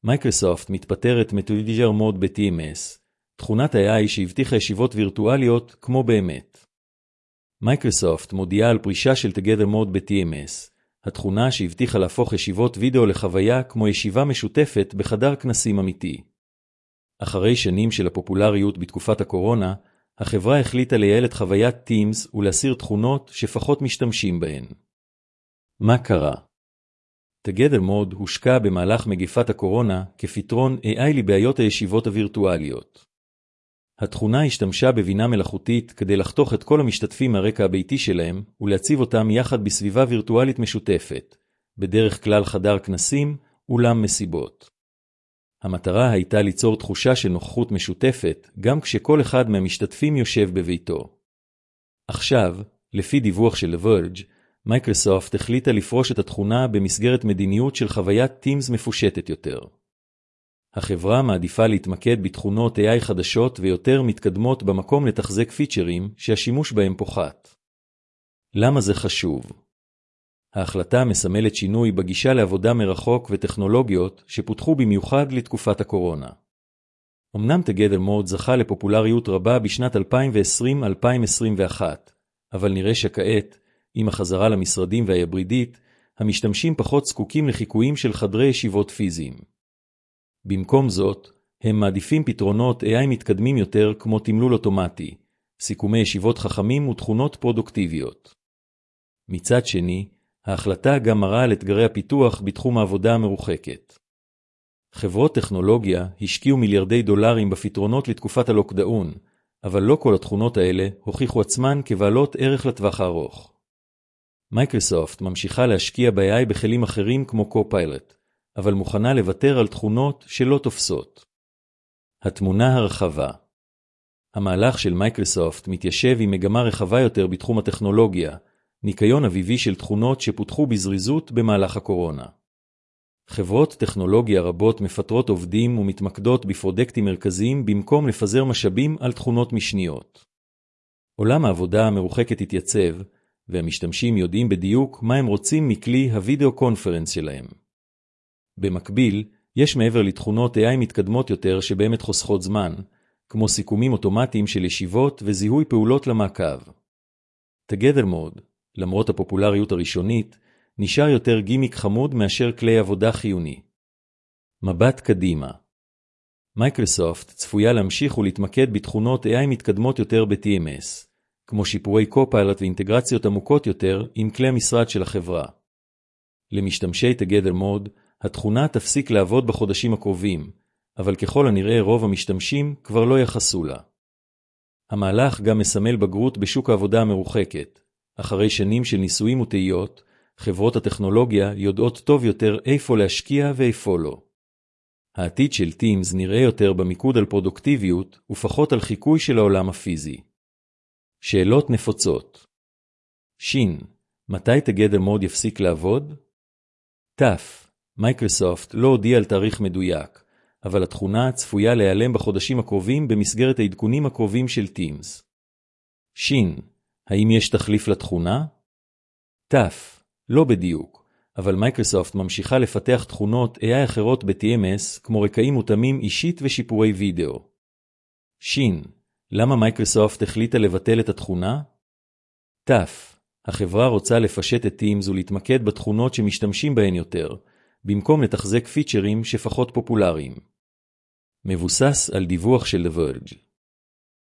מייקרוסופט מתפטרת מ-Together Mode ב-TMS, תכונת AI שהבטיחה ישיבות וירטואליות כמו באמת. מייקרוסופט מודיעה על פרישה של Together Mode ב-TMS, התכונה שהבטיחה להפוך ישיבות וידאו לחוויה כמו ישיבה משותפת בחדר כנסים אמיתי. אחרי שנים של הפופולריות בתקופת הקורונה, החברה החליטה לייעל את חוויית Teams ולהסיר תכונות שפחות משתמשים בהן. מה קרה? Together Mode הושקע במהלך מגפת הקורונה כפתרון AI לבעיות הישיבות הווירטואליות. התכונה השתמשה בבינה מלאכותית כדי לחתוך את כל המשתתפים מהרקע הביתי שלהם ולהציב אותם יחד בסביבה וירטואלית משותפת, בדרך כלל חדר כנסים, אולם מסיבות. המטרה הייתה ליצור תחושה של נוכחות משותפת גם כשכל אחד מהמשתתפים יושב בביתו. עכשיו, לפי דיווח של The Verge, מייקרוסופט החליטה לפרוש את התכונה במסגרת מדיניות של חוויית Teams מפושטת יותר. החברה מעדיפה להתמקד בתכונות AI חדשות ויותר מתקדמות במקום לתחזק פיצ'רים שהשימוש בהם פוחת. למה זה חשוב? ההחלטה מסמלת שינוי בגישה לעבודה מרחוק וטכנולוגיות שפותחו במיוחד לתקופת הקורונה. אמנם Together Mode זכה לפופולריות רבה בשנת 2020-2021, אבל נראה שכעת, עם החזרה למשרדים וההיברידית, המשתמשים פחות זקוקים לחיקויים של חדרי ישיבות פיזיים. במקום זאת, הם מעדיפים פתרונות AI מתקדמים יותר כמו תמלול אוטומטי, סיכומי ישיבות חכמים ותכונות פרודוקטיביות. מצד שני, ההחלטה גם מראה על אתגרי הפיתוח בתחום העבודה המרוחקת. חברות טכנולוגיה השקיעו מיליארדי דולרים בפתרונות לתקופת הלוקדאון, אבל לא כל התכונות האלה הוכיחו עצמן כבעלות ערך לטווח הארוך. מייקרוסופט ממשיכה להשקיע ב-AI בכלים אחרים כמו Copilot, אבל מוכנה לוותר על תכונות שלא תופסות. התמונה הרחבה. המהלך של מייקרוסופט מתיישב עם מגמה רחבה יותר בתחום הטכנולוגיה, ניקיון אביבי של תכונות שפותחו בזריזות במהלך הקורונה. חברות טכנולוגיה רבות מפטרות עובדים ומתמקדות בפרודקטים מרכזיים במקום לפזר משאבים על תכונות משניות. עולם העבודה המרוחקת התייצב, והמשתמשים יודעים בדיוק מה הם רוצים מכלי הוידאו קונפרנס שלהם. במקביל, יש מעבר לתכונות AI מתקדמות יותר שבאמת חוסכות זמן, כמו סיכומים אוטומטיים של ישיבות וזיהוי פעולות למעקב. Together Mode, למרות הפופולריות הראשונית, נשאר יותר גימיק חמוד מאשר כלי עבודה חיוני. מבט קדימה. מייקרוסופט צפויה להמשיך ולהתמקד בתכונות AI מתקדמות יותר ב-TMS, כמו שיפורי Copilot ואינטגרציות עמוקות יותר עם כלי המשרד של החברה. למשתמשי Together Mode, התכונה תפסיק לעבוד בחודשים הקרובים, אבל ככל הנראה רוב המשתמשים כבר לא יחסו לה. המהלך גם מסמל בגרות בשוק העבודה המרוחקת. אחרי שנים של ניסויים וטעיות, חברות הטכנולוגיה יודעות טוב יותר איפה להשקיע ואיפה לא. העתיד של Teams נראה יותר במיקוד על פרודוקטיביות ופחות על חיקוי של העולם הפיזי. שאלות נפוצות. שין, מתי Together Mode יפסיק לעבוד? תף, מייקרוסופט לא הודיע על תאריך מדויק, אבל התכונה צפויה להיעלם בחודשים הקרובים במסגרת העדכונים הקרובים של Teams. שין, האם יש תחליף לתכונה? תף, לא בדיוק, אבל מייקרוסופט ממשיכה לפתח תכונות AI אחרות ב-TMS כמו רקעים מותאמים אישית ושיפורי וידאו. שין, למה מייקרוסופט החליטה לבטל את התכונה? תף, החברה רוצה לפשט את Teams ולהתמקד בתכונות שמשתמשים בהן יותר, במקום לתחזק פיצ'רים שפחות פופולריים. מבוסס על דיווח של The Verge.